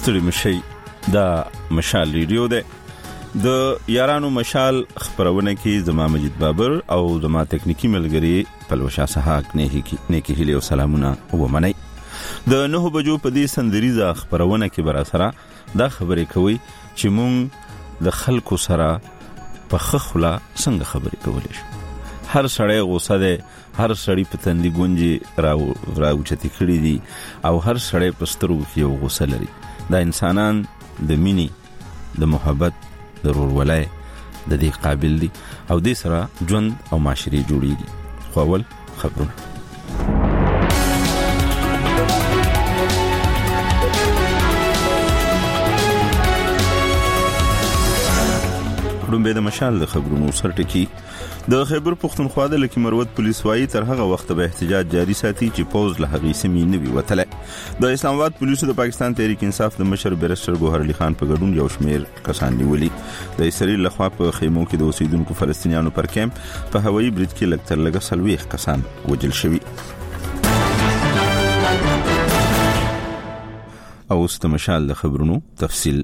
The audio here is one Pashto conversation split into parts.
ستړي مشي دا مشال ریډیو ده د یارانو مشال خبرونه کې زما مجید بابر او زما تکنیکی ملګری پلوشا سحاق نیکی هیله او سلامونه ومنئ. د 9 بجو په دې سندریزه خبرونه کې بر سره دا خبرې کوي چې مونږ د خلکو سره په خخلا څنګه خبرې کولې شو. هر سړی غوسه ده، هر سړی په تندي ګونجي راوچتي کړی دي او هر سړی په سترګو کې یو غوسه لري. دا انسانان د مینې، د محبت، د ورورولۍ د دې قابل دي او دې سره ژوند او معاشري جوړیږي. خو اول خبرونه. رومبه د مشال د خبرونو سرټکی د خیبر پختونخوا د لکی مروت پولیس وايي تر هغه وخت به احتجاج جاری ساتي چې پوز له هغې سیمې نه وي وتلی. د اسلام آباد پولیسو د پاکستان تحریک انصاف د مشر بیرسټر ګوهر علي خان په ګډون یو شمیر کسان نیولي. د اسرائیل لخوا په خیمو کې د اوسیدونکو فلسطینیانو پر کیمپ په هوایي برید کې لږ تر لږه 40 کسان وژل شوي. او اوس د مشال د خبرونو تفصیل.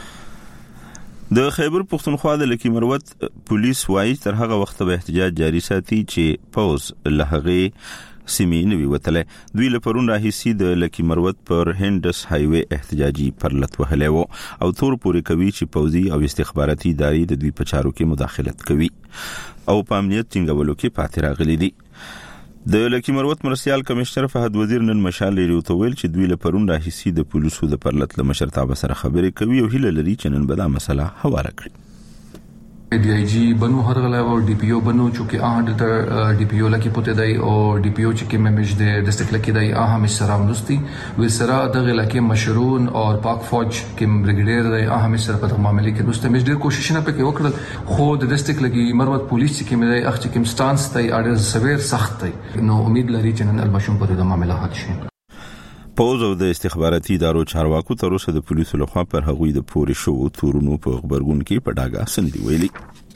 د خیبر پختونخوا د لکی مروت پولیس وايي تر هغه وخت به احتجاج جاری ساتي چې پوز له هغې سیمې نه وي وتلی. دوی له پرون راهیسې د لکی مروت پر هندس هایوې احتجاجي پرلت وهلی و او تور پورې کوي چې پوځي او استخباراتي ادارې د دوی په چارو کې مداخلت کوي او په امنیت ټینګولو کې پاتې راغلي دي. د لکی مروت مرستیال کمشنر فهد وزیر نن مشال ریډیو ته ویل چې دوی له پرون راهیسې د پولیسو د پرلت له مشرتابه سره خبرې کوي او هیله لري چې نن به دا مسله هواره کړي. D I जी बनो हर गला और डीपीओ बनो चूंकि डीपीओ लकी पोते दाई और डीपीओ चुके मेमिज दे डिस्ट्रिक्ट लकी दाई हम सरा मुस्ती विसरा दग लकी मशरून और पाक फौज के ब्रिगेडियर दाई हम सरा पर मामले के दोस्त मेज दे कोशिश ना पे के वकल खुद डिस्ट्रिक्ट लकी मरवत पुलिस के में दाई अख के स्टांस दाई आर्डर सवेर सख्त दाई नो उम्मीद लरी चनन अलबशम पर د मामला حل شي. پوز او د استخباراتي ادارو چارواکو تر اوسه د پولیسو لخوا پر هغوی د پورې شو تورونو په خبرګون کې په ډاګه سندي ویلي.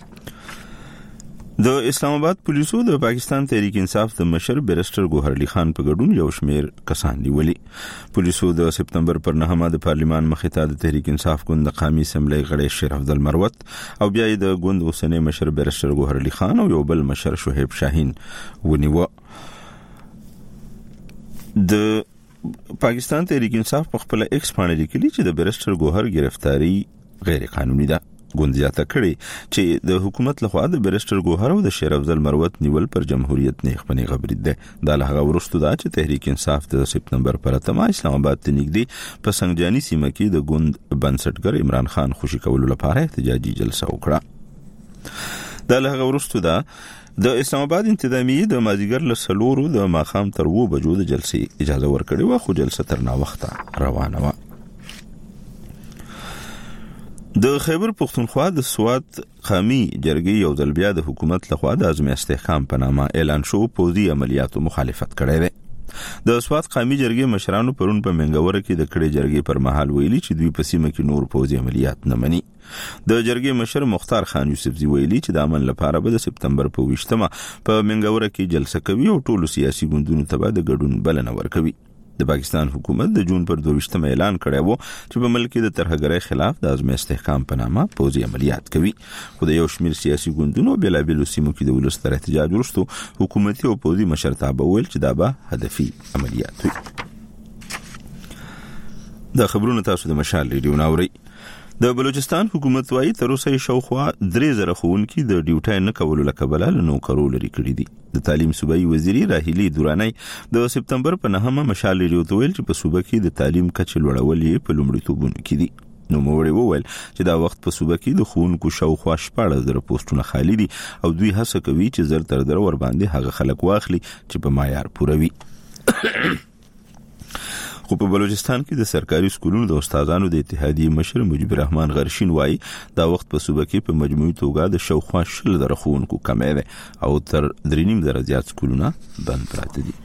د اسلام آباد پولیسو د پاکستان تحریک انصاف د مشر بیرسټر ګوهر علي خان په ګډون یو شمیر کسان نیولي. پولیسو د سپتمبر پر 9 د پارلیمان مخې ته د تحریک انصاف ګوند د قومي اسمبلی غړی شیر افضل مروت او بیا د ګوند اوسنی مشر بیرسټر ګوهر علي خان او یو بل مشر شعیب شاهین ونیوه. د پاکستان تحریک انصاف په خپل ایکس باندې لیکلي چې د بیرسټر ګوهر گرفتاری غیر قانوني ده. ګوندیاته کړي چې د حکومت لخوا د بیرسټر ګوهر او د شیر افضل مروت نیول پر جمهوریت نه خپنی خبرې ده. دا له هغه وروسته ده چې تحریک انصاف د سپتمبر پر 8 اسلام آباد ته نږدې په سنگجانی سیمه کې د ګوند بنسټګر عمران خان خوشي کولو لپاره احتجاجي جلسه وکړه. دا له هغه وروسته ده د اسلام آباد انتظامیه د مازیګر له سلورو د ماخام تر 2 بجو د جلسې اجازه ورکړې و خو جلسه تر نا وخته روانه و. د خیبر پختونخوا د سوات قومي جرګې یو ځل بیا د حکومت لخوا د عزم استحکام په نامه اعلان شو پوځي عملیاتو مخالفت کړی دی. د سوات قومي جرګې مشرانو پرون په منګور کې د کړې جرګې پر مهال ویلي چې دوی په سیمه کې نور پوځي عملیات نه مني. د جرګې مشر مختار خان یوسفزی ویلي چې د امن لپاره به د سپتمبر په 20مه په منګور کې جلسه کوي او ټولو سیاسي ګوندونو ته به د ګډون بلنه ورکوي. د پاکستان حکومت د جون پر 22مه اعلان کړی و چې په ملک کې د ترهګرۍ خلاف د عزم استحکام په نامه پوځي عملیات کوي. خو د یو شمیر سیاسي ګوندونو بېلابېلو سیمو کې د ولس تر احتجاج وروسته حکومتي او پوځي مشرتابه ویل چې دا به هدفي عملیات وي. د خبرونو تاسو د مشال ریډیو ناوري. د بلوچستان حکومت وايي تر اوسه شاوخوا 3000 ښوونکي د ډیوټي نه کولو لکبله له نوکرو لري کړی دي. د تعلیم صوبایي وزیري راهیلي دورانی د سپتمبر په 9 مشال ریډیو ته ویل چې په صوبه کې د تعلیم کچه لوړول یې په لومړیتوبونو کې دي. نو موړي وویل چې دا وخت په صوبه کې د ښوونکو شاوخوا 14,000 پوسټونه خالی دي او دوی هڅه کوي چې زر تر در ور باندې هغه خلک واخلي چې په معیار پوره وي. خو په بلوچستان کې د سرکاري سکولونو د استادانو د اتحادیې مشر مجيب الرحمن غرشین وایي دا وخت په صوبه کې په مجموعي توګه د شاوخوا 10,000 ښوونکو کمی دی او تر 3.5 زیات سکولونه بند پراته دي.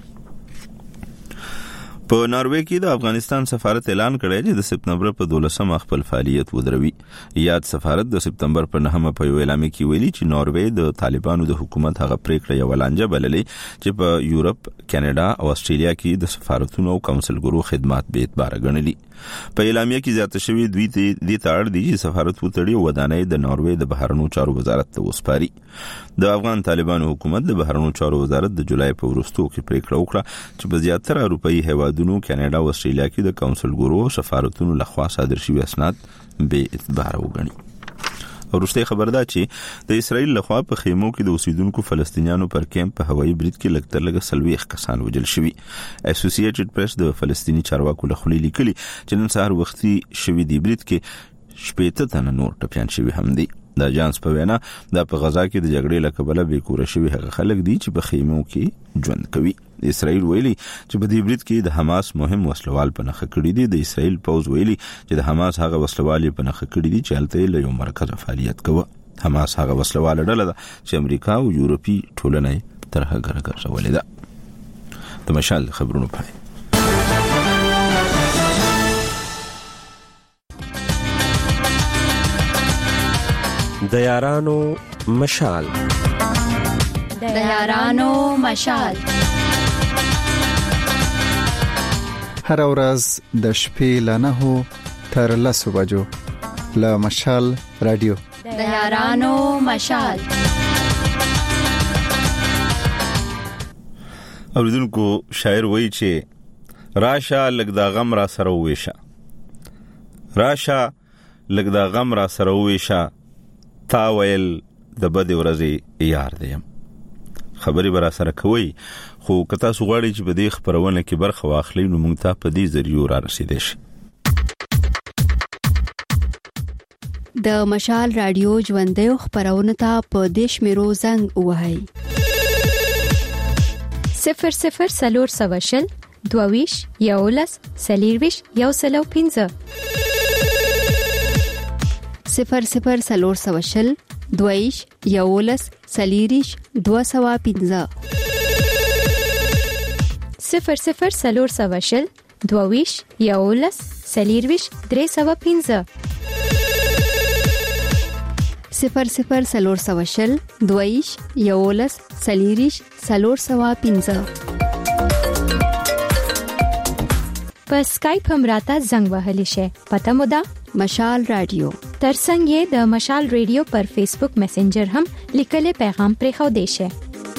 په ناروې کې د افغانستان سفارت اعلان کړی چې د سپتمبر په 12 خپل فعالیت ودروي. یاد سفارت د سپتمبر په 9 په اعلان کې ویلي چې ناروې د طالبانو د حکومت هغه پریکړه یو لانجه بللې چې په یورپ، کاناډا او استرالیا کې د سفارتونو او کونسلګرو خدمات به اعتبار غنلي. په اعلامیه کې زیاته شوی دوی د تاړ دی چې سفارت وتړي ودانۍ د ناروې د بهرنیو چارو وزارت ته وسپاري. د افغان طالبانو حکومت د بهرنیو چارو وزارت د جولای په وروستو کې پریکړه وکړه چې په زیاتره اروپאי هیوادونو کاناډا او استرالیا کې د کونسلګرو او سفارتونو لخوا صادر شوی اسناد به اعتبار وګڼي. ورسته خبر ده چې د اسرایل لخوا په خیمو کې د اوسیدونکو فلسطینیانو پر کیمپ په هوایي برید کې لږتر لږه 40 کسان وژل شوي. اسوسییټډ پریس د فلسطینی چارواکو لخوا لیکلي چې نن سهار وختي شوی دی برید کې 80 تنه نور ټپيان شوي هم دي. د اجانس په وینا د په غزا کې د جګړې لکبله به کور شوی هغه خلک دي چې په خیمو کې ژوند کوي. اسرائیل ویلي چې په دې برید کې د حماس مهم وسلوال په نخښه کړی دي. د اسرائیل پوز ویلي چې د حماس هغه وسلوال په نخښه کړی دي چې هلته له یو مرکز فعالیت کوي. حماس هغه وسلوال ډله ده چې امریکا او یورپي ټولنې طرحه ګرځولې ده. د مشال خبرونو پای. د یارانو مشال. د یارانو مشال. هر ورځ د شپې له 9 تر 10 بجو له مشال رادیو. د یارانو مشال. اوریدونکو شاعر وایي چې راشه لږ دا غم را سره وېشه، راشه لږ دا غم را سره وېشه، تا ویل د بد ورځې یار دیم. خبري برا سره کوي خو کتا سوغړی چې په دې خبرونه کې برخه واخلي نو موږ ته په دې ذریعہ را رسیدې شي. د مشال رادیو ژوندې خبرونه ته په دیش میرو زنګ وهاي 00 22 یولس سلیرویش یوسلو 15 00 22 یولس سلیریش 215 00 22 یولس سلیرویش 315 00 22 یولس سلیریش 315 په سکایپ هم راته زنګ وهلی شي. پته مو ده مشال رادیو. ترڅنګ یې د مشال رادیو پر فیسبوک میسنجر هم لیکلي پیغام پرې خو دی شي.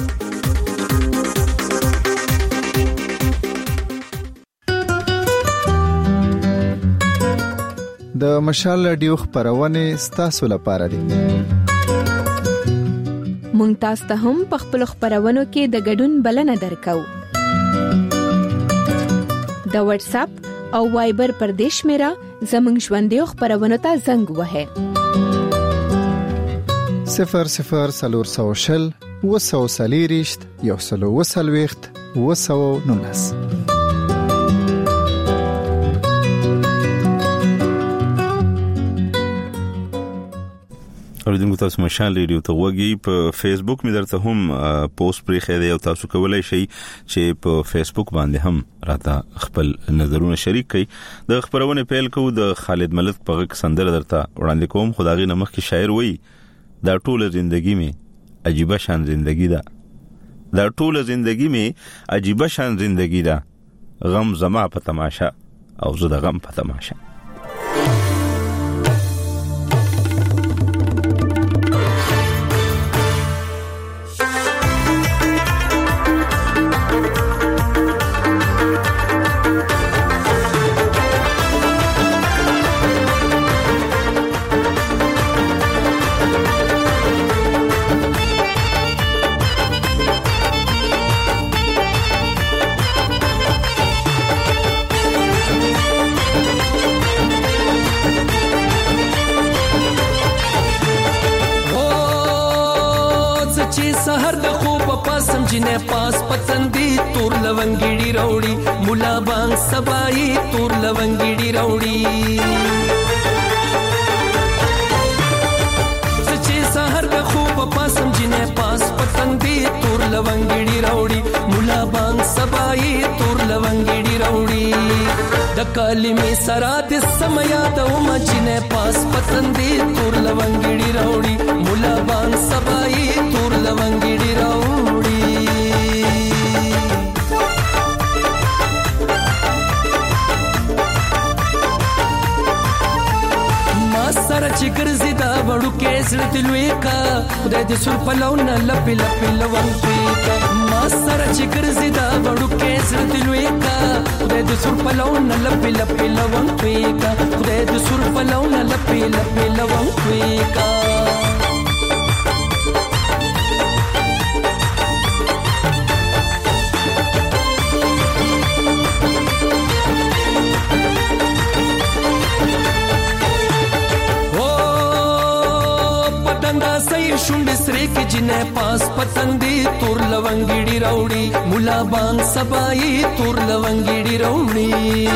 د مشال رادیو خبرونه ستاسو لپاره دي. مونږ تاسو ته هم په خپل خبرونو کې د ګډون بلنه درکو. د واتس اپ او وایبر پر دیش میرا زمنګ ژوندې خبرونه ته زنګ وهه 00 وسوسلیریشت یوسلو وسلويخت وسو نونس. اوریدونکو تاسو مشال ریډیو ته وګورئ. په فیسبوک مې درته هم پوسټ پرې خېده او تاسو کولای شئ چې په فیسبوک باندې هم راته خپل نظرونه شریک کړئ. د خبرونه پیل کوو د خالد ملک په غږ سندره درته وړاندې کوم. خدای نمخ کې شاعر وایي دا ټول زندگی می عجیب شان زندگی ده، دا ټول زندگی می عجیب شان زندگی ده، غم زما په تماشا او زه د غم په تماشا. جنې پاس پتندي تور لونګړي راوړي مولا بان سبای تور لونګړي راوړي چې سحر د خوب پاسم جنې پاس پتندي تور لونګړي راوړي مولا بان سبای تور لونګړي راوړي د کلمې سره د سمیا د جنې پاس پتندي تور لونګړي راوړي مولا بان سبای تور لونګړي راوړي. زړه دې لوی کا خدای دې سر پلونه لپې لپې لونګ پوي کا ما سره چې ګرځي دا وړوکې زړه دې لوی کا خدای دې سر پلونه لپې لپې لونګ پوي کا خدای دې سر پلونه لپې لپې لونګ پوي کا شونډې سرې کې جنې پاس پتنګ دی تور لونګړي راوړي مولا بانګ سبای تور لونګړي راوړي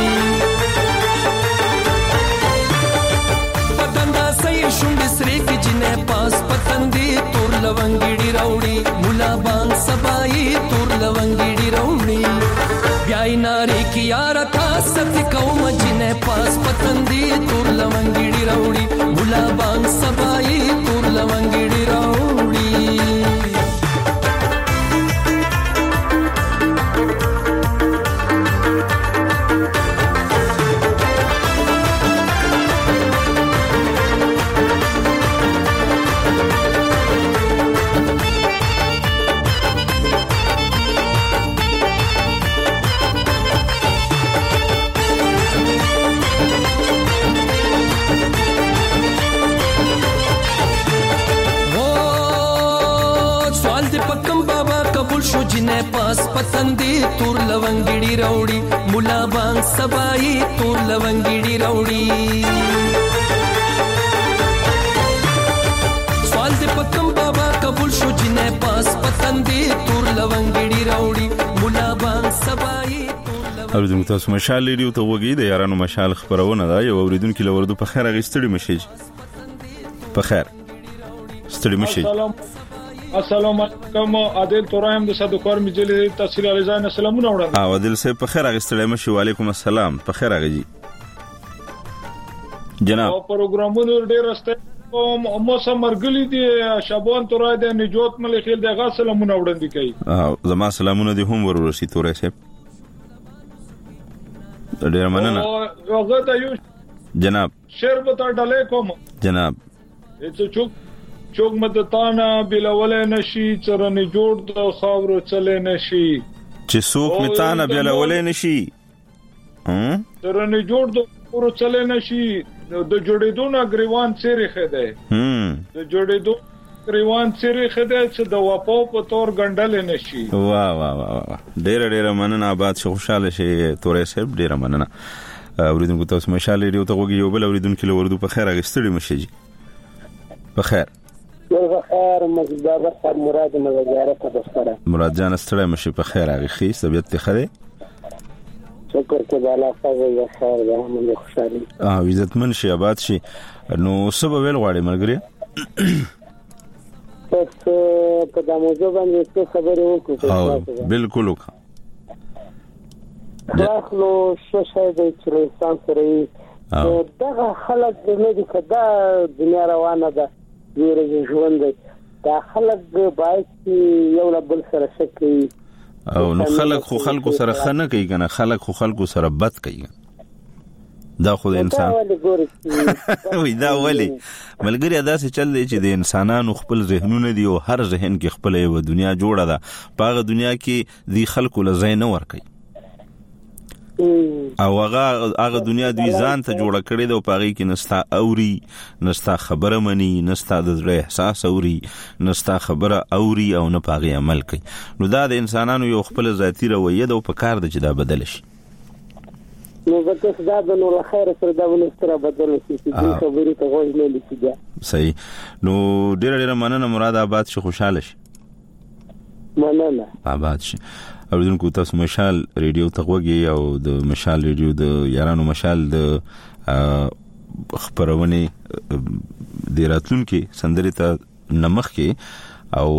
پتنګا سې شونډې سرې کې جنې پاس پتنګ دی تور لونګړي راوړي مولا بانګ سبای تور لونګړي راوړي بیا نارې کې یار تا ست کوم جنې پاس پتنګ دی تور لونګړي راوړي مولا بانګ سبای تور لونګړي راوړي پاس پتنګ دی تور لونګړي راوړي مولا بانګ سبای تور لونګړي راوړي سوال دې پکم بابا قبول شو جنې پاس پتنګ دی تور لونګړي راوړي مولا بانګ سبای اوریدونکو تاسو مشال لري ته وګي د یارانو مشال خبرونه دا یو اوریدونکو لوردو په خیر غستړي مشي په خیر ستړي مشي السلام علیکم عادل تورایم د صدقور مجلې تحصیل علیزان سلامونه وړاندې عادل صاحب په خیر غستړي مشي وعلیکم السلام په خیر غجي جناب پروګرامونو ډېر استه موسم مرګلي دي شابان تورای د نجوت ملي خیل د غا سلامونه وړاندې کوي زما سلامونه دي هم ورورسي تورای صاحب ډېر مننه هغه ته یو جناب شعر به تا ډالې کوم جناب چوک مدتانا بلولې نشي چرنه جوړ د خاورو چلې نشي چې څوک متانا بلولې نشي چرنه جوړ د خاورو چلې نشي د جوړېدو نه غریوان چیرې خده د جوړېدو غریوان چیرې خده چې د واپاو په تور ګندل نشي واه واه واه ډېر مننه آباد شو خوشاله شي تورې صاحب ډېر مننه اوریدونکو تاسو مشال لري ته وګي یو بل اوریدونکو لوردو په خیر غستړي مشي په خیر بخیر مزدار صاحب مراد مزګاره ته بسره مراد جان ستړی مشي په خیر هغه خي طبيعت ته خره شکر ته الله خیر خیر ده موږ خوشالي عزت من شي آباد شي نو سبب ویل غواړي مرګري پس په د موضوع باندې څه خبرې وکړو بالکل وکړه خلکو شوشای د انسان سره دغه خلک د نه دي کدا دنیا روانه ده ډیره ژوند دا خلک باید یو بل سره شکل او نو خلکو سره خنه کوي کنه خلکو سره بد کوي دا خو د انسان وي دا ولي ملګری ادا سي چل دی چې د انسانانو خپل ذهنونه دي او هر ذهن کې خپل یو دنیا جوړه ده پاغه دنیا کې دی خلکو لزای نه ور کوي او هغه دنیا دوی ځان ته جوړه کړې ده او پاغي کې نستا اوري نستا خبره مني نستا د زړه احساس اوري نستا خبره اوري او نه پاغي عمل کوي نو دا د انسانانو یو خپل ذاتی رویه ده او په کار ده چې دا بدل شي نو وکړه دا د نور خیر سره دا ولستره بدل شي چې خبرې ته غوږ نه لسی صحیح نو ډېر مننه مراد آباد شي خوشاله شي مننه آباد شي اوریدونکو تاسو مشال ریډیو ته وګورئ او د مشال ریډیو د یارانو مشال د خبرونه د راتلونکو سندري ته نمخ کې او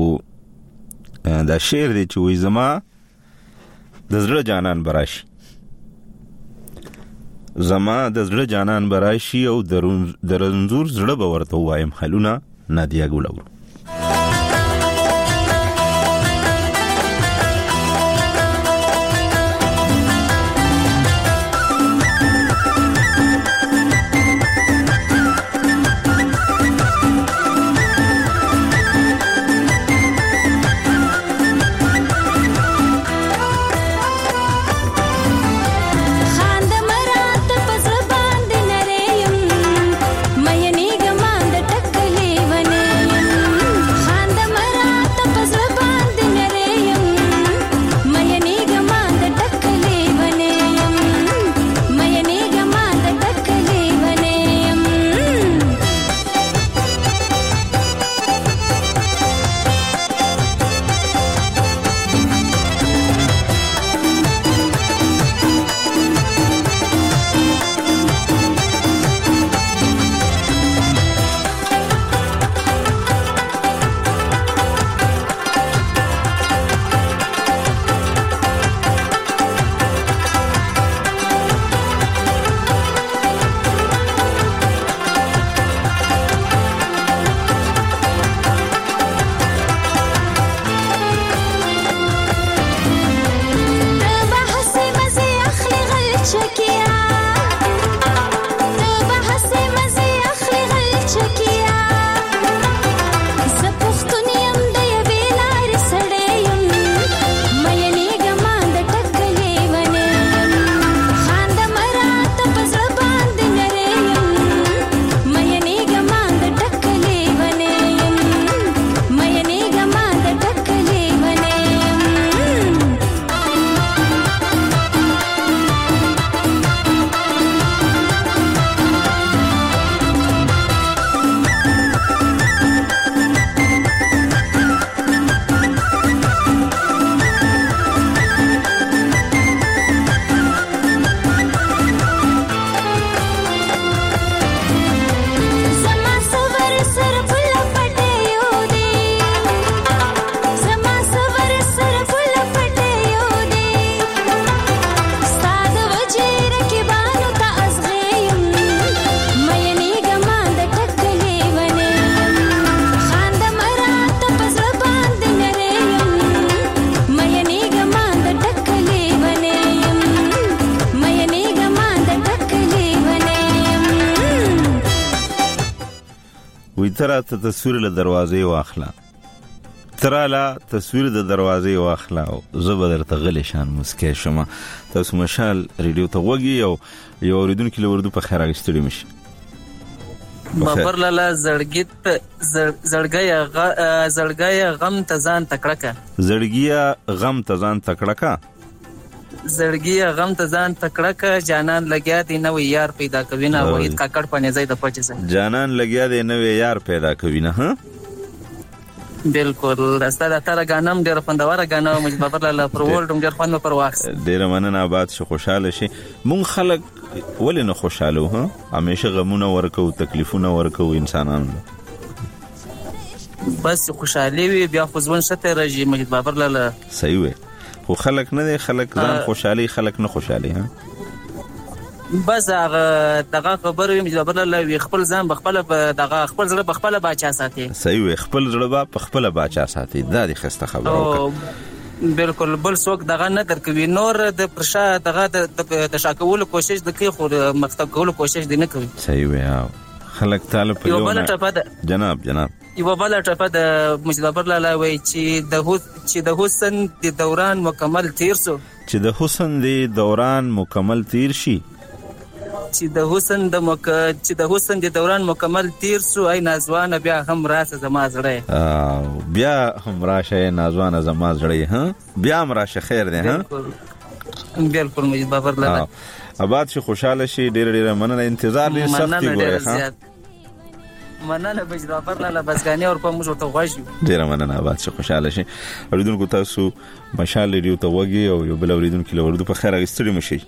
دا شعر دی چې وې زما د زړه جانان براشي زما د زړه جانان براشي او د رنزور زړه به ورته وایم حلونه نادیا ګولور ترا ته تصویر له دروازې واخلا ترا لا تصویر د دروازې واخلا او زبر ته غلی شان مسکه شمه تاسو مشال ریډیو ته وګي او یو اوریدونکو له وردو په خیر اگستړي مشي بابر لالا زړګي غم ته ځان تکړه زړګي غم ته ځان تکړه جانان لګیا دی نو یار پیدا کوي نه وحید کاکړ پنه زید پچې جانان لګیا دی نو یار پیدا کوي نه ها بالکل استاد تر غانم ډیر خوندوره غانو مجد بابر لالا پر ورډم ډیر خوند پر واخ ډیر مننه آباد شو خوشاله شي مون خلک ولې نه خوشاله هه همیشه غمونه ورکو تکلیفونه ورکو انسانانو بس خوشاله وي بیا خو ځون شته راځي مجد بابر لالا صحیح وي خو خلک نه دي خلک ځان خوشالي خلک نه خوشالي ها بس دغه خبر وي مجد بابر لالا وي خپل ځان بخپل دغه خپل زړه بخپل باچا ساتي صحیح وي خپل زړه بخپل باچا ساتي دا د خسته خبره بالکل بل څوک دغه نه درکوي نور د پرشا دغه د شاکولو کوشش د کوي خو مکتب کولو کوشش دی نه کوي صحیح وي خلک طالب په یو جناب یو بل ټپه د مجد بابر لالا وي چې د حسن د دوران مکمل تیر شي چې د حسن د دوران مکمل تیر شو ای نازوانه بیا هم راشه زما زړه بیا هم راشه نازوانه زما زړه ها بیا هم راشه خیر دی ها بالکل مجد بابر لالا آباد شي خوشاله شي ډیر مننه انتظار لري سختي ګوره ها مننه مجد بابر لالا بسګانی اور په موږ ته غواړي ډیر مننه آباد شي خوشاله شي اوریدونکو تاسو مشال ریډیو ته وګي او یو بل اوریدونکو له وردو په خیر اگستړي مشي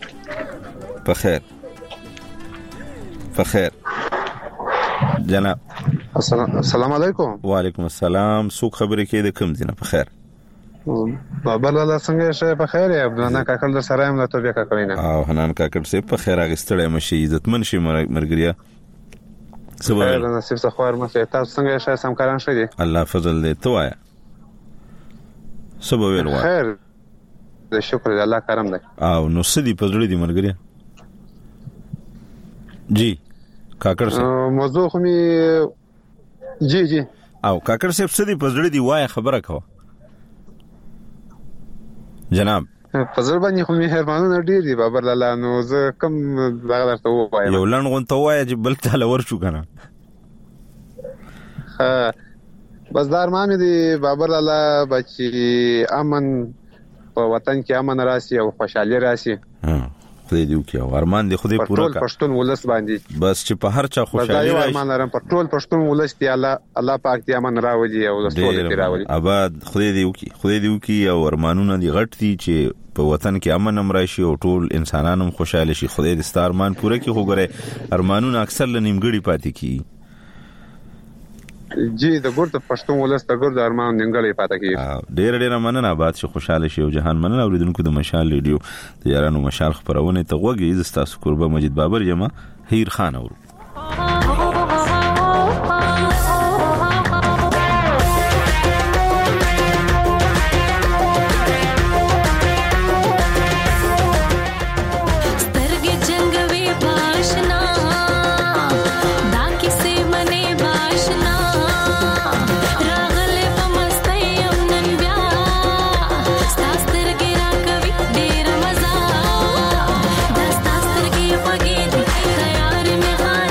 په خیر جناب السلام علیکم وعلیکم السلام څوک خبرې کې د کوم دینه په خیر بابا لالا څنګه شه په خیر یم نه کاکل در سره یم له توبه کاکوینه او حنان کاکل سه په خیر اگستړی مشي عزتمن شي مرګریا سبا نصیب سخوار مشه تاسو څنګه شه سمکاران شه دي الله فضل دې توایا سبا ویل وا خیر د شکر الله کرم دی او نو سدي پزړی دی مرګریا جی کاکر صاحب موضوع خو می جی او کاکر صاحب سدي پزړی دی وای خبره کوه جناب پزړ باندې خو می هرمانونه ډیر دي بابر لالا نو زه کم دغه درته وایم یو لن غون ته وای چې بل تعالی ورشو کنه بس دار مامي دي بابر لالا بچي امن په وطن کې امن راسي او خوشحالي راسي خدای دې وکي او ارمان دې خدای پورا کا پښتون ولس باندې بس چې په هر چا خوشحالي راشي ارمان لرم په ټول پښتون ولس دی الله پاک دې امن راوړي او دستور دې راوړي آباد خدای دې وکي او ارمانونه دې غټ دي چې په وطن کې امن هم راشي او ټول انسانانو خوشاله شي خدای دې ستار ارمان پوره کړي خو ګره ارمانونه اکثر لنیمګړي پاتې کی جی د ګورته پښتون ولست د ګورته ارمان نیمګړی پاتې کی ډیر مننه آباد شي خوشاله شي او جهان مننه اوریدونکو د مشال ریډیو د یارانو مشال خبرونه ته وګورئ ز تاسو قربه مجید بابر جما هیر خان اور Tayar mein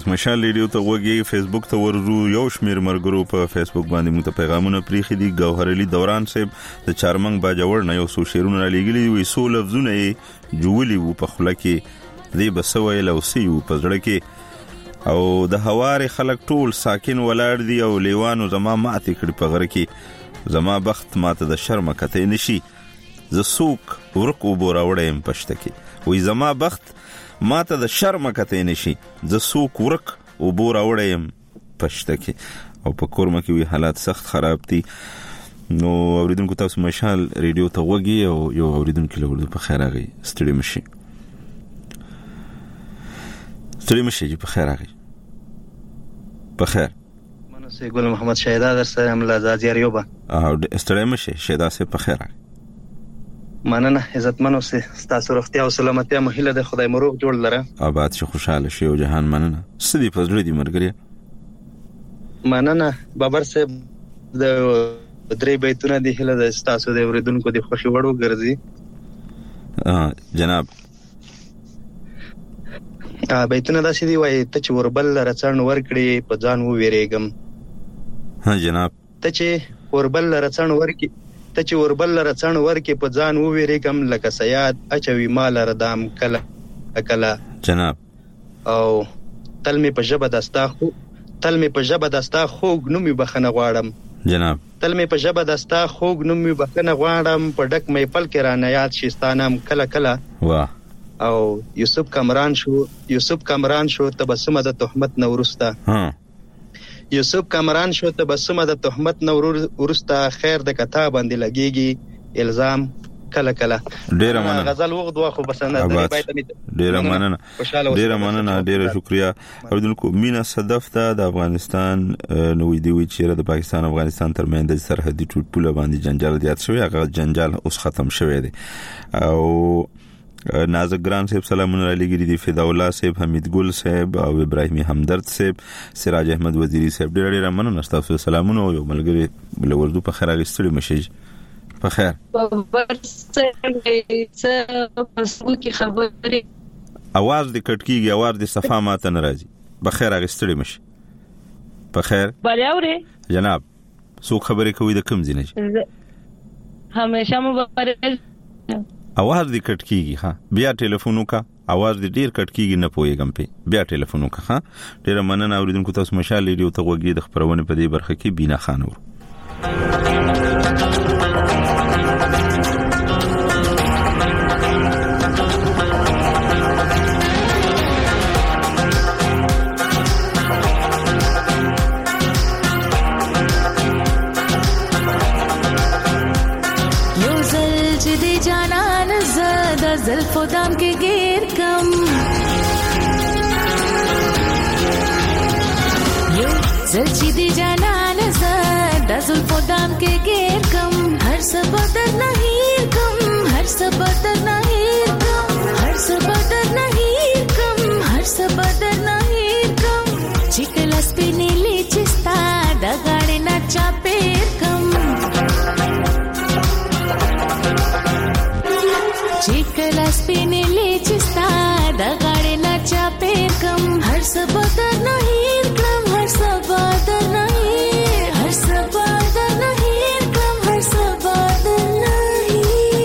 مشال ریډیو ته وګورئ، فیسبوک ته ورځو، یو شمیر مرګرو په فیسبوک باندې مو ته پیغامونه پریخي دي. ګوهر علي دوران صاحب د چارمنګ باجوړ نه یو څو شیرونه را لېږلي وي، څو لفظونه یې جوړلي وو په خوله کې، دې بس ویل او سی وو په زړه کې، او د هوارې خلک ټول ساکن ولاړ دي او لیوانو زما ماتې کړي په غره کې، زما بخت ماته د شرمه کته نشي، ز سوک ورک وبو راوړم پښته کې، وې زما بخت ماته د شرمه کته نشي، ز سوک ورک وبو راوړم پښته کې. او په کورمه کې وی حالات سخت خراب دي. نو اوریدونکو تاسو مشال ریډیو ته وګورئ او یو اوریدونکو له ورته په خیر راغی، ستړي مشي، ستړي مشي په خیر راغی، په خیر. منو ګل محمد شهدا در سره ملا زازیار یوبا او ستړي مشي شهدا سه په خیر راغی. مننه عزتمنو سه تاسو روغتیا او سلامتی مهله د خدای مروغ جوړ لره، آباد شي، خوشاله شي او جهان. مننه سدي فضل دي مرګري. مننه بابر صاحب د درې بیتونه دی هله د تاسو د اوریدونکو د خوشي وړو ګرځي. جناب بیتونه دا سدي وای ته چې وربل رچن ور کړی په ځان و ویریګم. ها جناب ته چې وربل رچن ور کی، ته چې وربل رچن ور کې په ځان و ویریګم، لکه سیاد اچوي مال ردام کله کله. جناب او تل می په جبه دستا خو، تل می په جبه دستا خوګ نو می بخنه غواړم. جناب تل می په جبه دستا خوګ نو می بخنه غواړم، په ډک می پل کې را نه یاد شستانم کله کله. واه. او یوسف کامران شو تبسم د تهمت نورستا. یوسف کامران شو تبسم د تهمت نورستا، خیر د کتاب باندې لګيږي الزام کله کله. ډیره مننه. غزل وغد واخو بس نه ډیره مننه، ډیره مننه، ډیره شکریا. اوریدونکو مینا صدف ته د افغانستان نوې دی وی چې د پاکستان افغانستان ترمنځ د سرحدي ټوټپوله باندې جنجال زیات شوی، هغه جنجال اوس ختم شوی دی. او نازک ګران صاحب سلامونه علیګری دی، فدا الله صاحب، حمید ګل صاحب او ابراهیمی همدرد صاحب، سراج احمد وزیری صاحب، ډېر مننه تاسو سلامونه. او یو ملګری بل ورځو په خیر غستړي مشج په خیر. اواز دې کټ کیږي، اواز دې صفه ماته ناراضي، په خیر غستړي مش په خیر. بلیاوره جناب سو خبرې کوي د کوم ځینې همیشه مبارک. اواز دې کټ کیږي، ها بیا ټلیفون وکا، اواز دې ډیر کټ کیږي، نه پويګم په بیا ټلیفون وکا. ها ډیر مننه. اوریدونکو تاسو مشال ریډیو ته وګورئ، د خبرونه په دې برخه کې بینا خانور. زلفو دام کے گیر کم یو زلچی دی جانان زد زلفو دام کے گیر کم، ہر سبدر نہیں کم، ہر سبدر نہیں کم، ہر سبدر نہیں کم، ہر سبدر نہیں کم، چکلس پہ نیلی چستا دگاڑے نچا پیر کم، چکلس پہ نیلی چستا دگاڑے نچا پیر کم، ہر سبدر نہیں کم، ہر سبدر نہیں، ہر سبدر نہیں کم، ہر سبدر نہیں.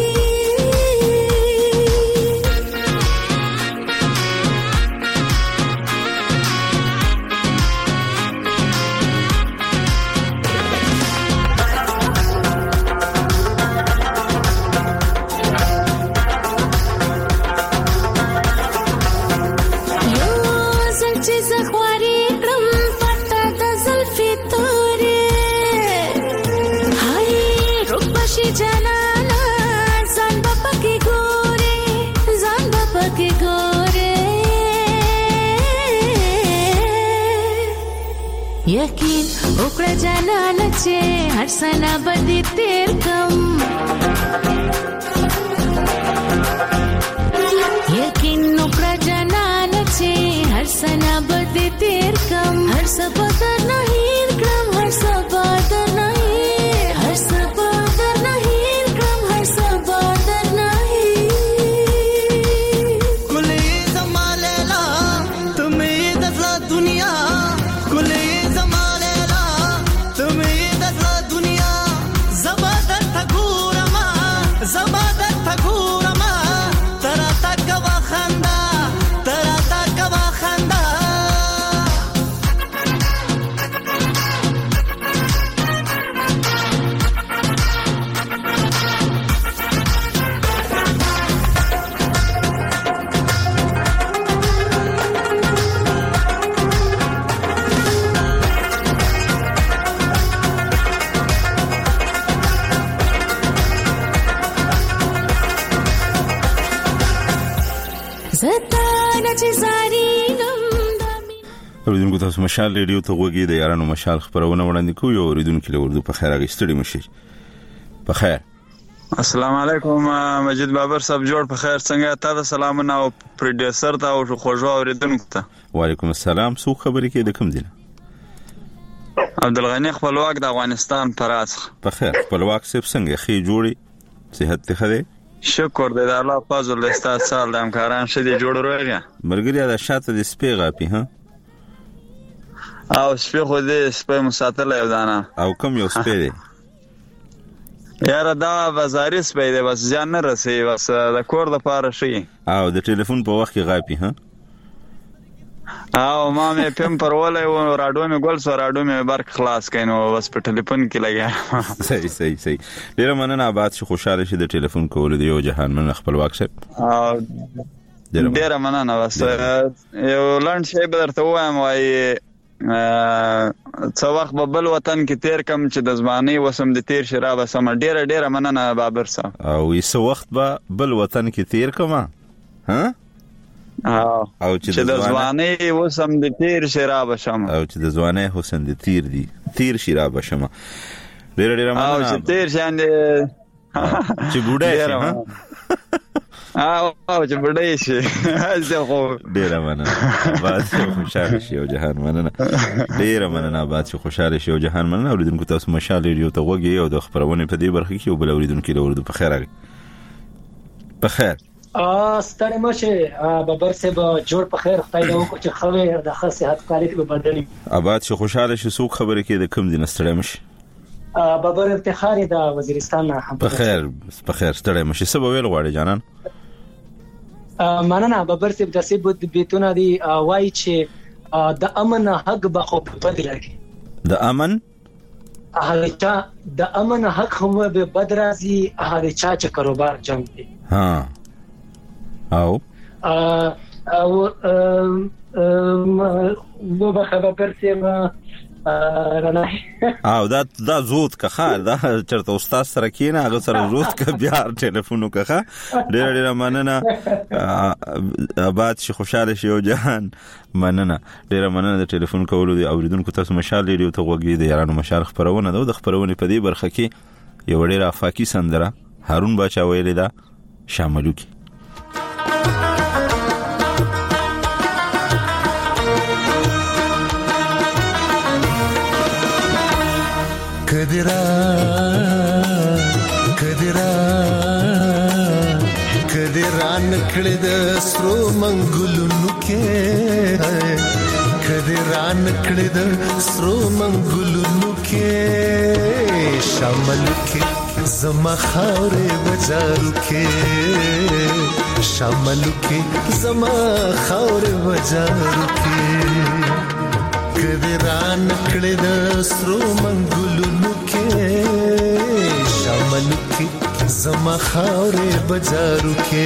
یقین وکړه جانان چې هر سنا بدی تیر کم، یقین وکړه جانان چې هر سنا بدی تیر کم، هر سبدر نہیں کړم، هر سبدر نہیں، هر سبدر نہیں کړم، هر سبدر نہیں. کلی زمالیلا تمې د دنیا زتا نچزاري غم اوریدونکو تاسو مشال ریډیو ته وګورئ د یارانو مشال خبرونه وړاندې کوي او اوریدونکو له اردو په خیر اگستړي مشي په خیر. السلام علیکم مجید بابر صاحب جوړ په خیر څنګه تاسو سلامونه او پروډوسر ته او خوږو اوریدونکو ته وعلیکم السلام سو خبرې کې د کوم دي عبدالغنی خپلواک د افغانستان پراس په خیر خپلواک سپ څنګه خې جوړي صحت ته خده شکر دې الله فضل استاد سال د امکاران شدي جوړ روغه مرګریا د شاته د سپي غاپی ها او سپي خو دې سپي مساتله یو دانا او کوم یو سپي دی یاره دا بازاري سپي دی بس ځان نه رسي بس د کور د پاره شي او د ټلیفون په وخت کې غاپی ها او ما مې پم پرولې و راډو مې ګول سو راډو مې برق خلاص کینو بس په ټلیفون کې لګیا صحیح ډیر مننه آباد شي خوشاله شي د ټلیفون کول دی یو جهان من خپلواک شه ډیر مننه بس یو لاند شي به درته وایم وای څو وخت په بل وطن کې تیر کم چې د ځواني وسم د تیر شراب سم ډیر مننه بابر صاحب او یې وخت به بل وطن کې تیر کما ها او چې د ځواني وسم د تیر شراب شم او چې د ځواني حسن د تیر شراب شم ډیر مننه او چې تیر شان چې بوډای شي او چې بډای شي زه خو ډیر مننه آباد شي خوشاله شي او جهان مننه ډیر مننه آباد شي خوشاله شي او جهان مننه اوریدونکو تاسو مشال ریډیو ته وګورئ او د خبرونه په دې برخه کې او بل اوریدونکو له ورته په خیر راغی په خیر ستړي مشه بابر صاحب جوړ په خیر خدای دې وکړي چې خوي د خاص صحت کالیت به بدلی آباد شي خوشاله شي سو خبره کې د کم دین ستړي مشه بابر افتخاری د وزیرستان هم په خیر ستړي مشه سبا ویل غواړي جانان مننه بابر صاحب د سیب بیتونه دی وای چې د امن حق به خو په بدل راځي د امن حق هم به بدل راځي هغه چې کاروبار جنگ دی ها او به خبر صاحب رانه او دا زود که خار دا چرته استاد سره کینه هغه سره زود که بیا ټلیفون وکړه ډیر مننه آباد شي خوشاله شي او جهان مننه ډیر مننه د ټلیفون کولو دی اوریدونکو تاسو مشال ریډیو ته وګورئ د یارانو مشال خبرونه د خبرونه په دې برخه کې یو ډیر افاقی سندره هارون باچا ویل دا شاملو کی کدران کړه د سرو منګلونو کې کدران کړه د سرو منګلونو کې شامل کې زما خاورې بازارو کې شامل کې زما خاورې بازارو کې کدران کړه د سرو منګلونو کې شامل کې زما خاورې بازارو کې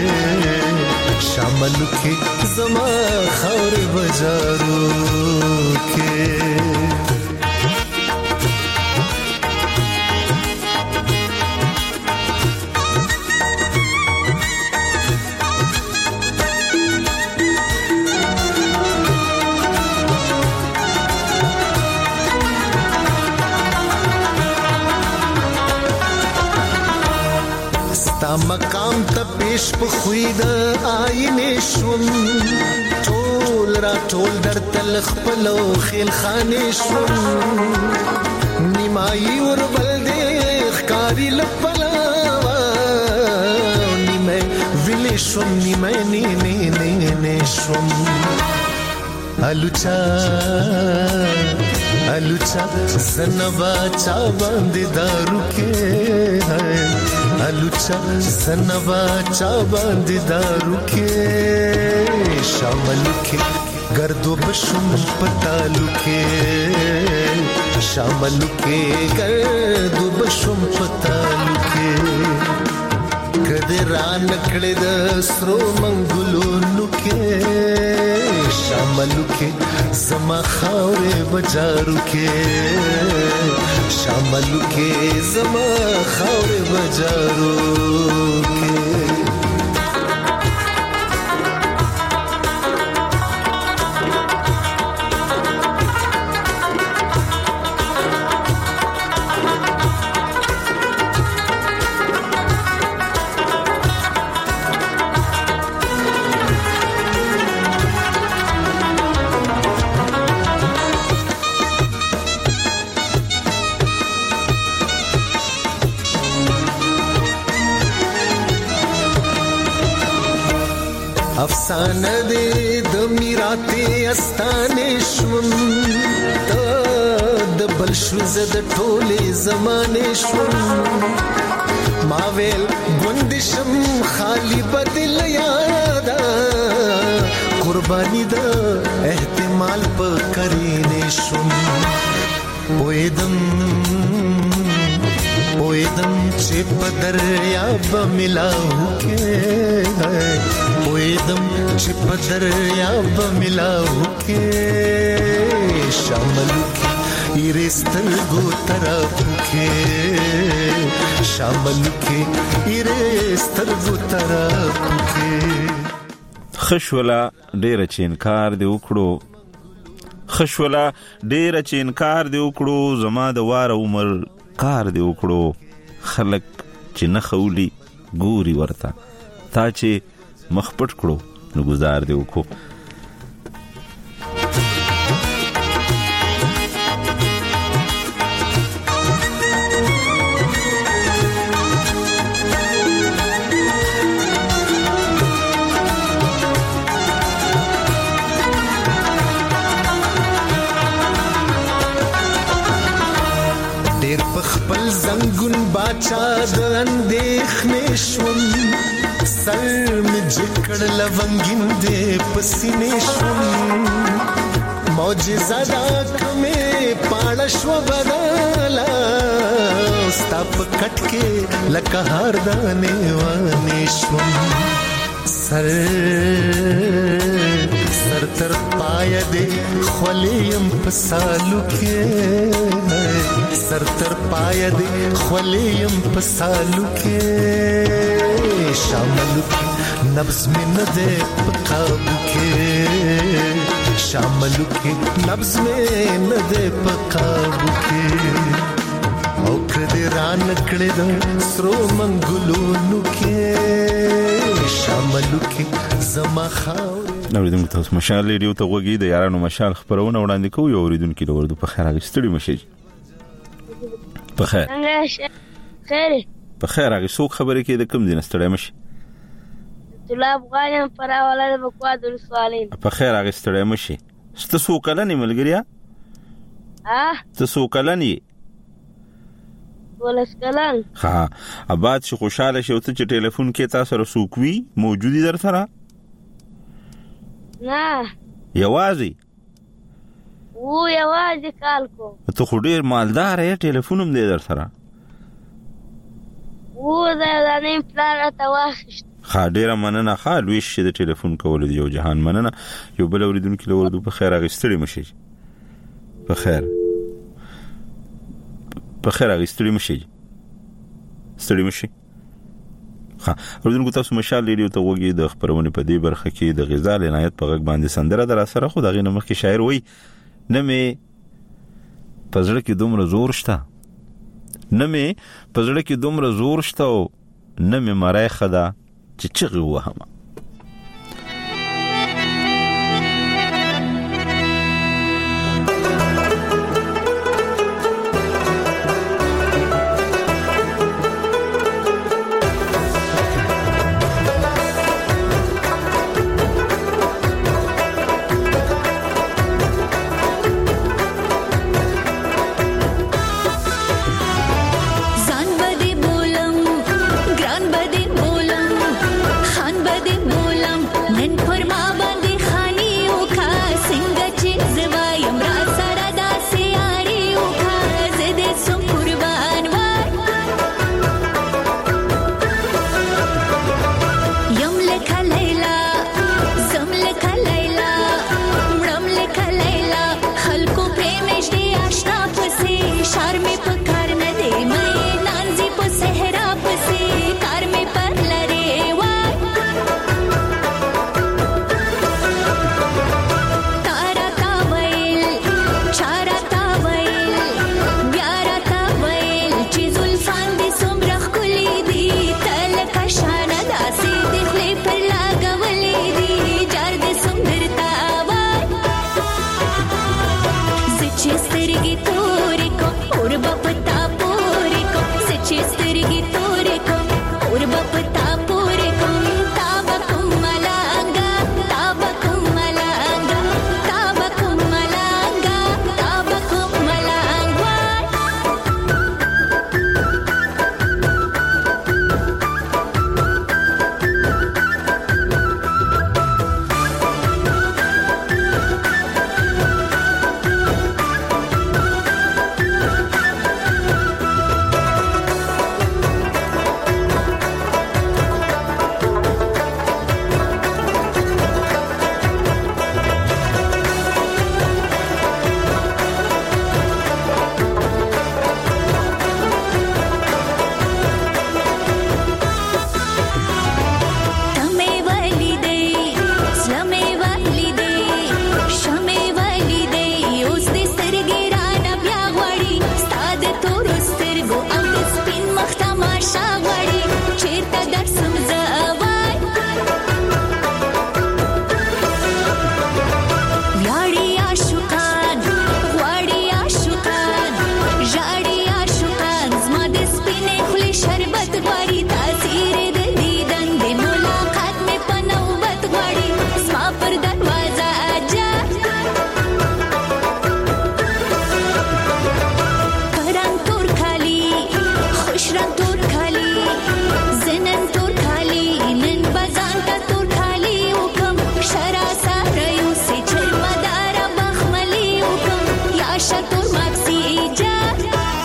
شامل کې زما خاورې بازارو کې مقام ته پیش په خوید آینه شوم ټول در تل خپلو خیل خانه شوم نیمای ور بل دې ښکاری لپلا نیمه ویل شوم نیمه نه شوم الوچا زنبا چا باندې دارو کې الوچا زنبا چا باندې دارو کې شامل کې گردو بشم پتالو کې شامل کې گردو بشم پتالو کې کدران کړه د سرو منګلونو کې شامل کې زما خاورې بازارو کې شامل کې زما خاورې بازارو کې آسان دې د میراته استانې شوم د بل شو زد ټولې زمانې شوم ما ویل ګوندشم خالی بدل یادا قربانی دا احتمال په کرینې شوم پویدم چې په دریاب ملاو کې پویدم چې په دریاب ملاو کې شامل کې ایرستل گو طرف کې شامل کې ایرستل گو طرف کې خشولا ډېر چینکار دی وکړو خشولا ډېر چینکار دی وکړو زما د وار عمر کار دی وکړو خلک چې نه خولي ګوري ورته تا چې مخ پټ کړو نو گزار دی وکړو باچا د اندېښنې شوم سر مې جکړ لونګین دې پسینې شوم معجزه دا کمې پاړه شو بدلا ستا په کټ کې لکه هار دانې وانې شوم سر تر پای دې خولیم په سالو کې سر تر پای دې خولیم په سالو کې شامل کې نبض مې نه دې په قابو کې شامل کې نبض مې نه دې په قابو کې او کړه ران کړه د سرو منګلونو کې شامل کې زما خاور اوریدونکو تاسو مشال ریډیو ته وګورئ د یارانو مشال خبرونه وړاندې کوو یو اوریدونکو له ورته په خیر اغستړي مشي په خیر خیر په خیر هغه څوک خبرې کې د کوم دین ستړی مشي طلاب غایم پراواله د بکوادر سوالین په خیر هغه ستړی مشي ست څو کلنې ملګریا ته څو کلنې ولس کلن ها اباد شي خوشاله شو ته چې ټلیفون کې تاسو سره سوکوي موجودي در سره نه یوازې کال کو ته خو ډیر مالدار یې ټلیفون هم دې در سره دا نه پلان ته واخیست ها ډیر مننه ها لوي شي د ټلیفون کول دی یو جهان مننه یو بل اوریدونکو له ورته په خیر اغستړي مشي په خیر اغستړي مشي ستړي مشي ها اوریدونکو تاسو مشال ریډیو ته وګورئ د خبرونه په دې برخه کې د غزال عنایت په غږ باندې سندره در سره خو دغه نمخ کې شاعر وای نه مې پزړه کې دومره زور شته نه مې پزړه کې دومره زور شته نه مې مړای خدا چې چغه وهم راشه تور مغزی ایجاد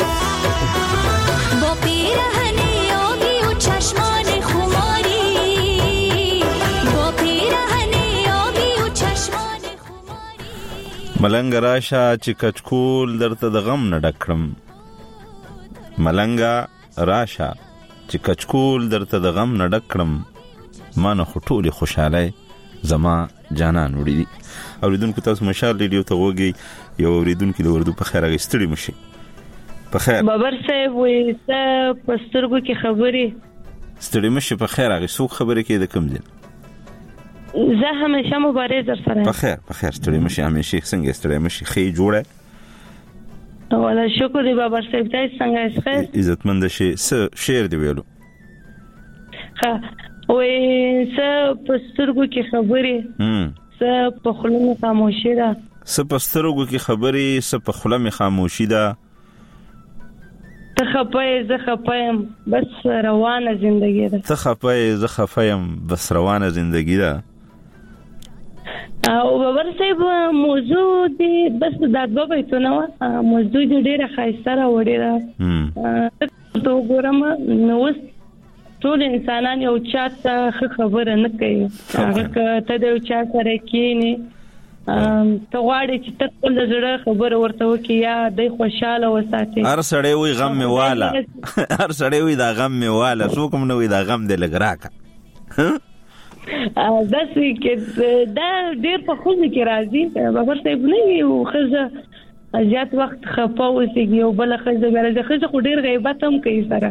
با پیرهن آبی و چشمان خماری با پیرهن آبی و چشمان خماری ملنګ راشه چې کچکول درته د غم نه ډکړم ملنګ راشه چې کچکول درته د غم نه ډکړم ما نه خو ټولې خوشحالۍ زما جانان وړي دي. اوریدونکو تاسو مشال ریډیو ته وګورئ یو اوریدونکو د اردو په خیر غستړي مشي په خیر بابر صاحب وې ته پسترګو کې خبرې ستړي مشي په خیر هغه څوک خبرې کې د کوم دي زه همیشه مبارز در سره په خیر ستړي مشي همیشه څنګه ستړي مشي خې جوړه ولا شکر دی بابر صاحب تاسو څنګه ښه عزتمند شي شعر دی ویلو ها وې څه پسترګو کې خبرې څه په خلونو خاموشي ده څه پسترګو کې خبرې څه په خلمه خاموشي ده ته خپای زه خپایم بس روانه زندگی ده ته خپای زه خپایم بس روانه زندگی ده او بابر صاحب موضوع دی بس دادګو بیتونه موضوع دی ډیره خاصه را وړي ده ته وګورم نو ټول انسانان یو چاته خبره نه کوي هغه ته د یو چا سره کېني ته غواړې چې ته خپل د زړه خبره ورته وکړې یا د خوشاله وساتې هر سړی وي غم مې واله هر سړی وي دا غم مې واله څوک هم نه وي دا غم دې لږ راکړه داسې کې دا ډېر په ښځو کې راځي بابر صاحب نه وي ښځه زیات وخت خفه اوسېږي او بله ښځه بیا راځي ښځه خو ډېر غیبت هم کوي سره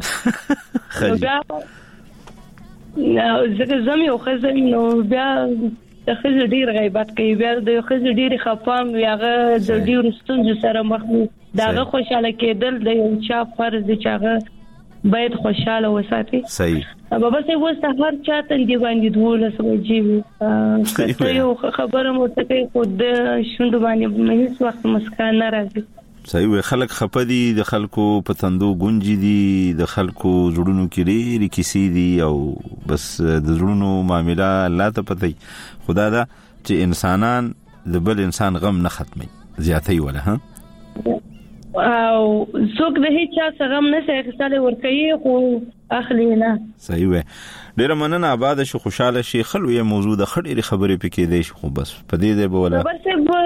ځکه زه مې یو ښځه نو بیا د ښځې ډېر غیبت کوي بیا د ښځې ډېرې خفه هم وي هغه د ډېرو ستونزو سره مخ وي د هغه خوشحاله کېدل د یو چا فرض دی چې هغه باید خوشحاله وساتي صحیح بابا صاحب اوس هر چا تندې باندې 12 بجې وي که یو خبره مو ته کوي خو د شونډو باندې هیڅ وخت مسکا نه راځي صحیح وي خلک خپه دي د خلکو په تندو ګونجي دي د خلکو زړونو کې ډېرې کیسې دي او بس د زړونو معامله الله ته پته خدا دا چې انسانان د بل انسان غم نه ختمي زیاتې ولا ها او څوک د هیڅ څه غم نه سره ورکوي خو اخلي نه صحیح وي ډېر مننه آباد شو خوشاله شي خلوی موضوع د خړې خبرې پکې دی خو بس پدې دی بوله بس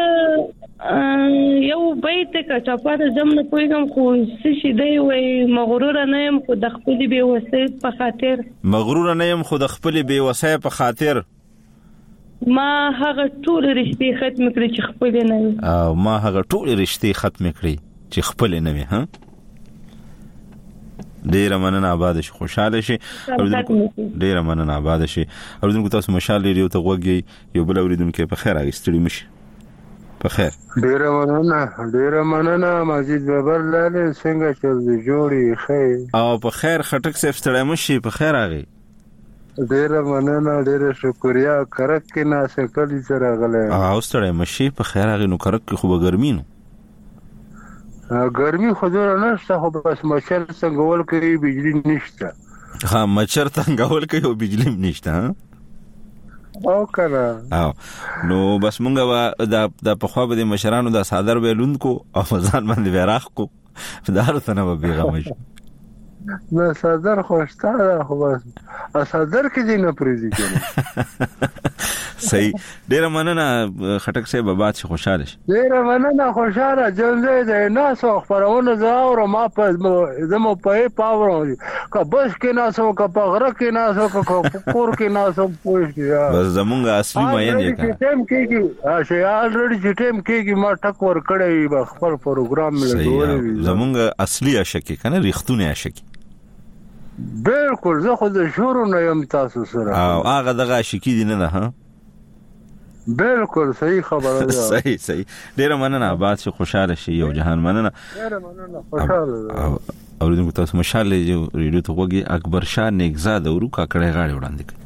یو بیت کا چاپاده زم نه پويګم خو شي دی وي مغرور نه يم خو د خپل بي وسه په خاطر مغرور نه يم خو د خپل بي وسه په خاطر ما هغه ټول رښتې ختم کړې چې خپل نه او ما هغه ټول رښتې ختم کړې چې خپل نه وي ها ډیر مننه آباد شي خوشاله شي ډیر مننه آباد شي اوریدونکو تاسو مشال ریډیو ته وګورئ یو بل اوریدونکو په خیر اګستړي مشي په خیر ډیر مننه ماجد بابر لاله څنګه چل دی جوړي خیر او په خیر خټک صاحب ستړی مشي په خیر اغي ډیر مننه ډیر شکریا کرک کې ناسه کلی سره غله او ستړی مشي په خیر اغي نو کرک خو به ګرمینو ګرمي حضور نشته خو بس مچر څنګه ول کوي بجلی نشته ها مچر څنګه ول کوي او بجلی نشته او کنه او نو بس مونږه د په خوا به مشرانو د صادر ویلون کو او ځان باندې وراخ کو فدارته نه به غمش نه صادر خوشتا خو بس صادر کې دې نه پریزي کړي صحیح ډیر مننه خټک صاحب بابا چې خوشاله شي ډیر مننه خوشاله جنځه دې ناسو خبرونه زاور ما په زمو په پاور کا بس کې ناسو کا پغره کې ناسو کا کور کې ناسو پوښتنه بس زمونږ اصلي ماین یې کا ټیم کېږي چې الریډي چې ټیم کېږي ما ټک ور کړی خپل پروګرام ملګری زمونږ اصلي اشکی کنه ریختونه اشکی بالکل زه خو د شورو نه يم تاسو سره او هغه دغه شکی دي نه ها بالکل صحیح خبره ده صحیح ډیر مننه آباد شي خوشاله شي یو جهان مننه ډیر مننه خوشاله اوریدونکو تاسو مشاله ریډیو ته وګورئ اکبر شاه نیکزاد ورو کاکړې غاړي وړاندې کړ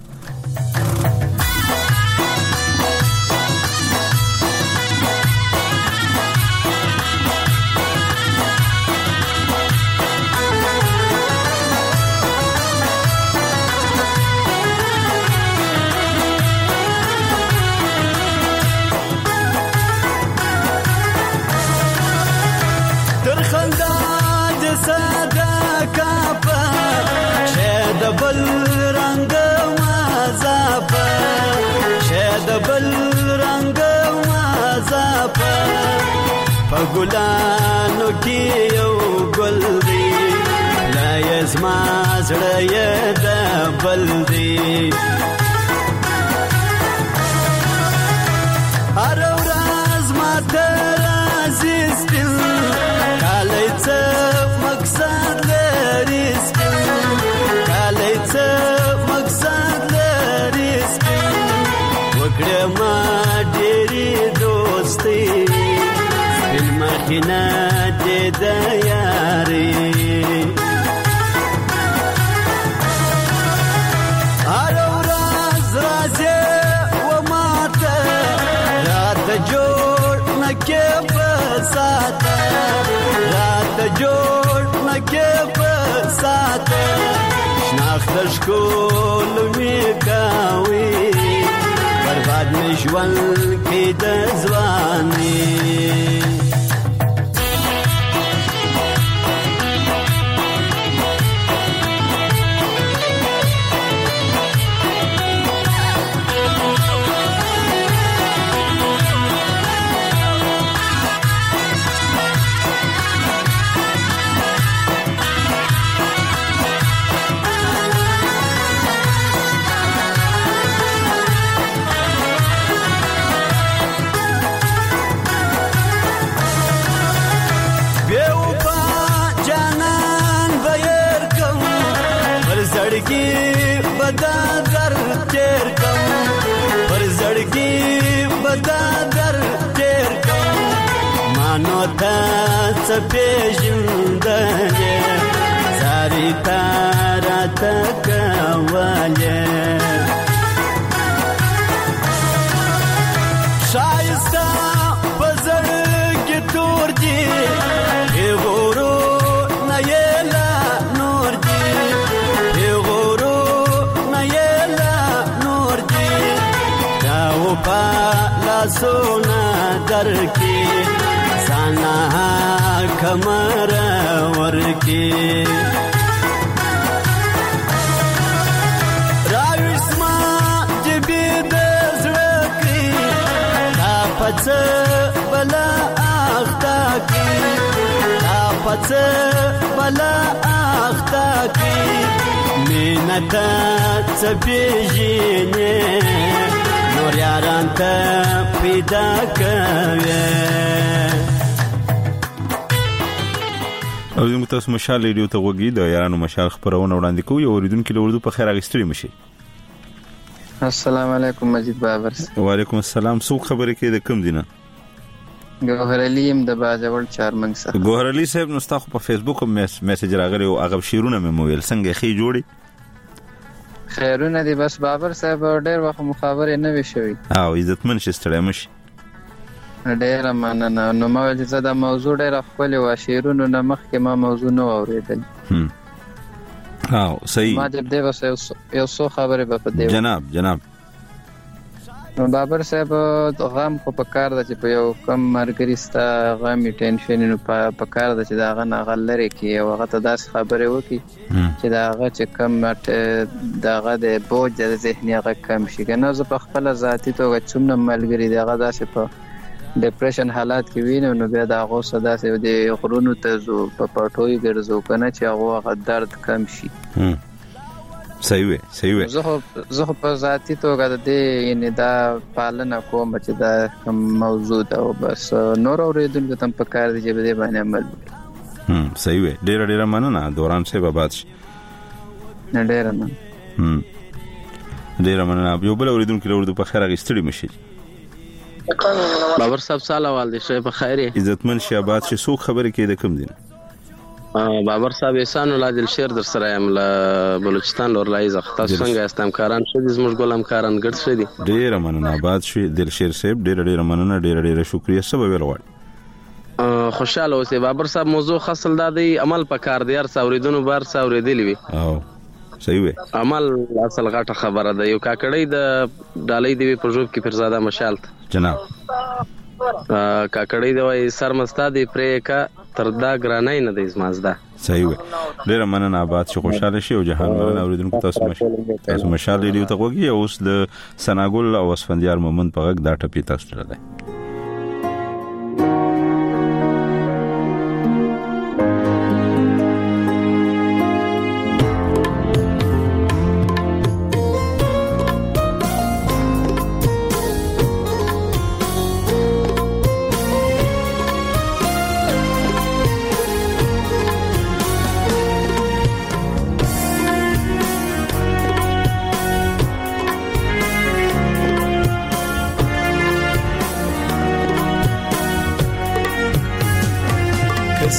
ګلانو کې یو ګل دی لا یزما زړه یې د بل دی هر ورځ ماته راځي سپین کالی څه مقصد لري سپین کالی څه مقصد لري سپین وکړه ما ډېرې دوستي سپین مخینه دې د یاري هر ورځ راځي و ماته راته جوړ نکې په ساته راته جوړ نکې په ساته شناخت ښکول مې کوي برباد مې ژوند کې د ځواني بدا در تیر کم پر زړګي بدا در تیر کم مانو تا څپېژندلې ساري تارا تکواله شایسته په زړګي تور دي غورو نه یلا نور دي پالا سونا در کی سانا کمر ور کی راوسما جبی د زړکی دا پڅ بلا اختا کی دا پڅ بلا اختا کی مینتا څپېژنې نور یاران ته پیدا کوي او زموږ تاسو مشال ریډیو ته وګورئ د یارانو مشال خبرونه وړاندې کوي او اوریدونکو له اردو په خیر اغستري مشي السلام علیکم مجید بابر وعلیکم السلام څو خبرې کې د کوم دینه ګوهر علي ام د باجوړ چارمنګ سره ګوهر علي صاحب نو تاسو په فیسبوک میسج راغلی او هغه شیرونه مې مویل څنګه خې جوړي خیرونه دی بس بابر صاحب ډېر وخت مخابره نه وی شوی او عزتمن شستړی مشي ډېر مننه نو ما ول چې دا موضوع ډېر خپل و شیرونو نه مخ کې ما موضوع نه اوریدل او صحیح ما دې بس یو څو خبره په دې جناب بابر صاحب غم خو په کار د چې په یو کم مرګريستا غمي ټینشن نو په کار د چې دا غنه غلره کې او هغه ته داس خبره وکي چې دا هغه چې کم دغه د بوج د ذهني هغه کم شي کنه زه په خپل ذاتی توګه څومره ملګری دغه داسې په ډیپریشن حالات کې وینم نو بیا دا هغه صدا سه د غرونو ته زو په پټوي ګرځو کنه چې هغه درد کم شي صحیح وي زه په ذاتی توګه د دې یعنی دا پالنه کوم چې دا موضوع ده او بس نور اوریدونکو ته په کار دی چې به باندې عمل وکړي صحیح وي ډېر مننه دوران صاحب آباد شي ډېر مننه یو بل اوریدونکو له اردو په خیر اغستړي مشي بابر صاحب سلام علیکم شي په خیر عزتمن شي آباد شي سو خبره کې د کوم دین بابر صاحب احسان الله دل شیر در سره یم له بلوچستان لور لایز اخته څنګه استم کاران شې زموږ ګولم کاران ګرځ شې دي ډېر مننه آباد شي دل شیر صاحب ډېر مننه ډېر شکریا سبب ویل غواړم خوشاله اوسې بابر صاحب موضوع خاصل دادی عمل پکار دی هر څوریدونو بار څوریدلی وي او صحیح وي عمل اصل غټه خبره ده یو کاکړی د ډالۍ دی په جوب کې فرزاده مشال جناب کاکړی دی وای سرمستا دی پرې کا تردا ګرانای نه دی زمازدا صحیح وي ډېر مننه آباد شي خوشاله شي او جهان مننه اوریدونکو تاسو مشال ریډیو ته وګورئ اوس د سناګل او اسفندیار مومند په غږ دا ټپی تاسو ته ده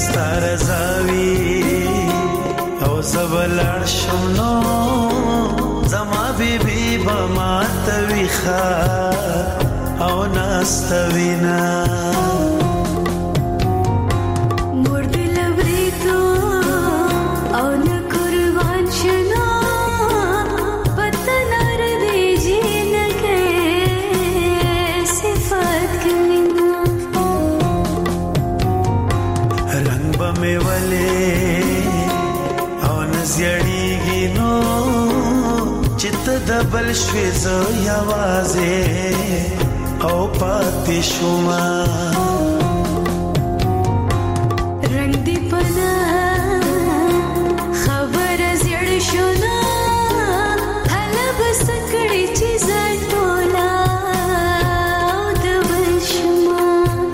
ستاره زاوی او زبلړ شمنو زما بیبي بما تويخه او ناستوینا دبل شوي زو یوازې او پاتې شوما رنگ دی پنا خبر زړ شونا هله بس کړي چې زټولا دبل شوما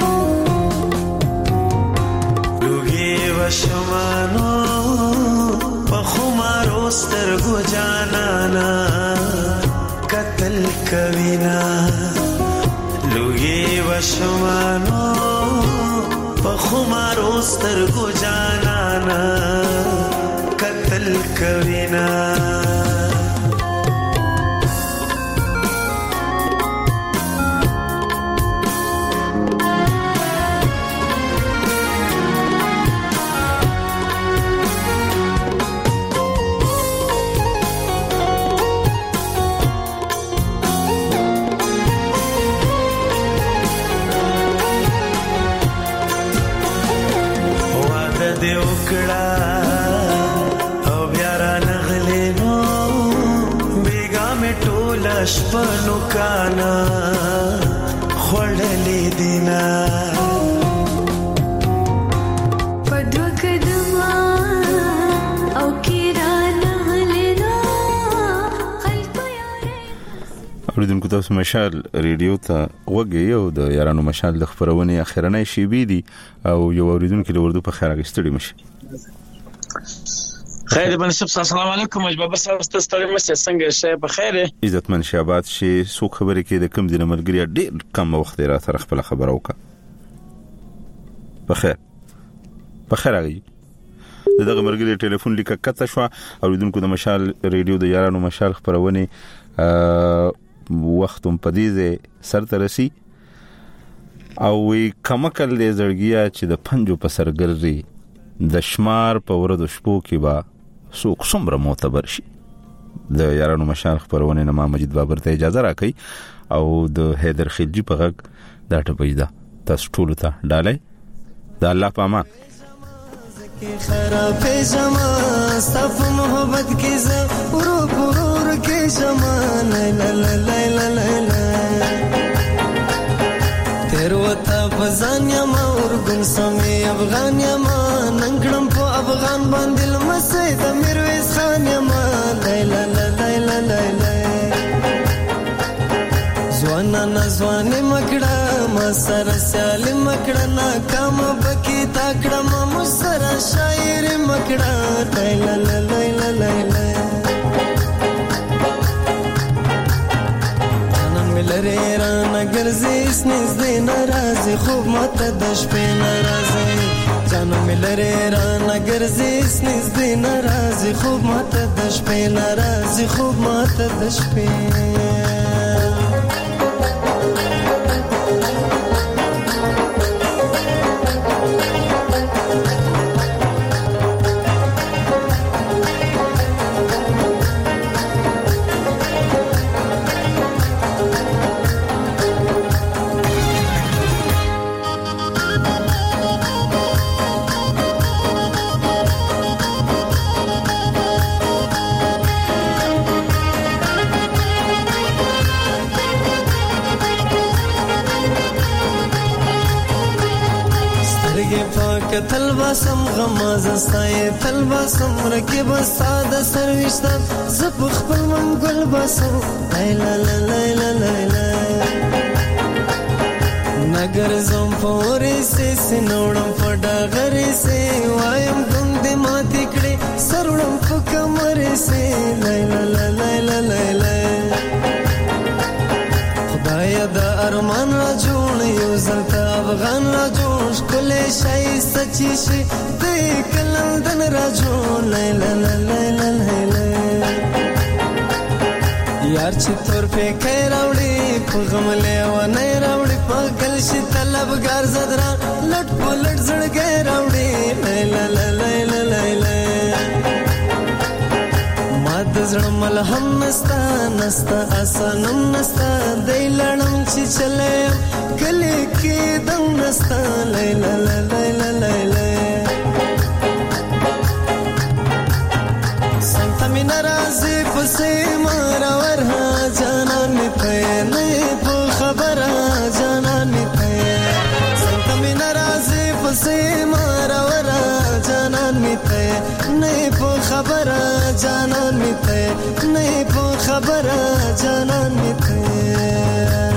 لوګي وشمانو په خمارو سترګو جانانا قتل کوینا لوی وشمانو په خمارو سترګو جانانا قتل کوینا شپنو کانا خوړلې دینا پدو کدما او کیرانا لینا خلق یاره اوریدونکو تاسو مشال ریډیو ته وګورئ او د یارانو مشال د خبرونه اخرنۍ شی بي دي او یو اوریدونکو له وردو په خیر اگستړي مشي خیر بن شپ السلام علیکم مجبور صاحب تاسو ته مشه څنګه شې په خیر عزتمن شابات شي سو خبرې کې د کم دینه ملګری ډېر کم وخت را تر خپل خبرو کا په خیر اغي دغه مرګري ټلیفون لیکه کته شو اوریدونکو د مشال ریډیو د یارانو مشال خبرونه وختم پدیزه سر ترسي او وی کمکل دې زړګیا چې د پنجو په سرګرځي د شمار په ورځو شپو کې با سوق څومره معتبر شي د یارانو مشال خبرونه نه ما مجید بابر ته اجازه راکړي او د حیدر خلجی په غږ دا ټپیدا تاسو ټول ته ډالۍ د الله په امان خراب زمان صف محبت کی ز پرور کې زمان لا لا لا لا لا تیر وتا بزان یا مور ګم سمې افغان یا ما ننګړم په افغان باندې لمسې د میرویس خان یا ما لا لا لا لا لا لا زوانا نزوانه مکړه ما سره سالم مکړه ناکام بکی تاکړه ما مسره شاعر مکړه لا لا لا لا لا لره را نګرځي سنز دې ناراضي خوب ماته د شپې ناراضي جانم لره را نګرځي سنز دې ناراضي خوب ماته د شپې ناراضي خوب ماته د شپې تل باسم غماز استای تل باسم رکب ساده سرويشت زپ خپل منګل باسم لا لا لا لا لا نګر زم پورې سي سنوړم پډا غري سي وایم ګوند ما تکړي سرړم په کمرې سي لا لا لا لا لا خدای دا ارمان را جوړ یو زلتا افغان را جوړ کله شای سچی شي د کلندن راجو لیلا لیلا لیلا یار چې تور په کې راوړي په غم له و نه راوړي په گل شي طلبګار زدرا لټ پلټ زړګې راوړي لیلا لیلا لیلا ما د زړه ملهم نستا نستا اسنم نستا دیلړم چې چلے کلی کې دم نستا لیلا لیلا لیلا سنت می ناراضي پسې مارا ورها جانان می په نه په خبره جانان می په سنت می ناراضي پسې مارا ورها جانان می په نه په خبره جانان می په نه په خبره جانان می په